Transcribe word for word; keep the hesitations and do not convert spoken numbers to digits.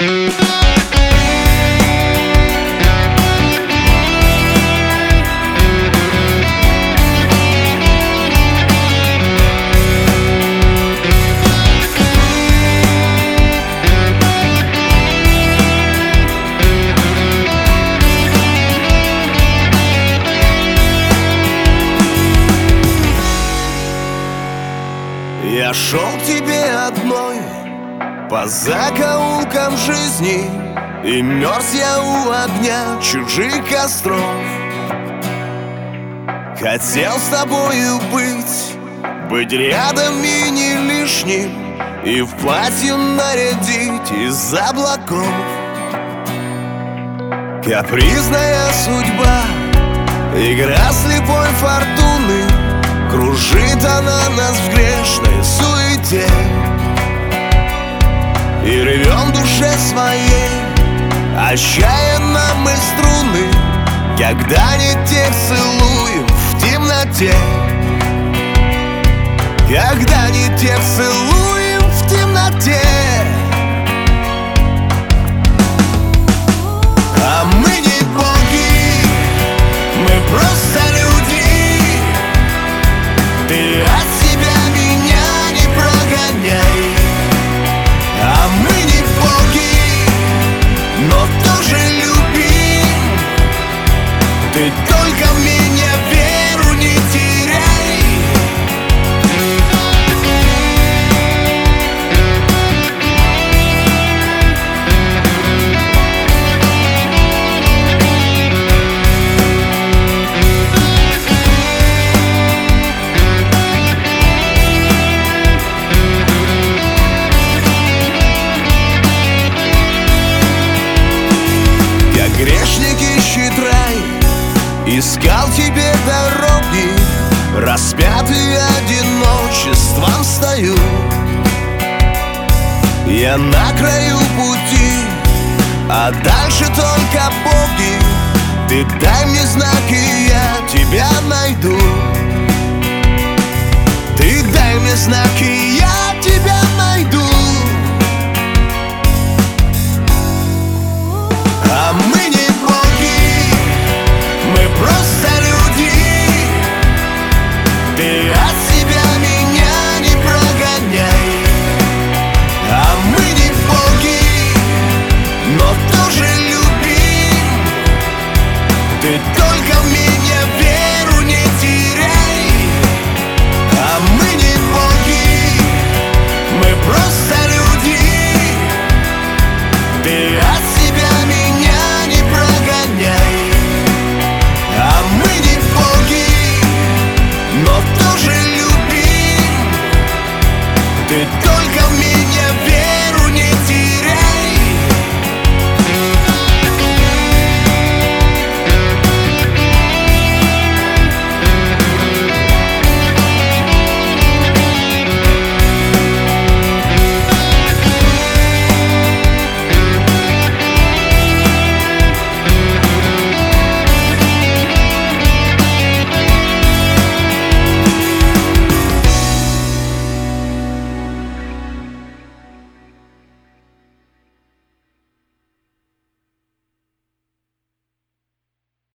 Я шел к тебе одной по закоулкам жизни, и мерз я у огня чужих костров. Хотел с тобою быть, быть рядом и не лишним, и в платье нарядить из облаков. Капризная судьба, игра слепой фортуны, кружит она нас в грешной суете, и рвем душе своей отчаянно мы струны, когда не тех целуем в темноте, когда не тех целуем в темноте. А мы не боги, мы просто люди. Ты от себя меня не прогоняй. А мы не боги, но тоже любим. Ты только в меня веру не теряй. Грешник ищет рай, искал тебе дороги, распятый одиночеством стою. Я на краю пути, а дальше только боги. Ты дай мне знак, и я тебя найду. Ты дай мне знак, и я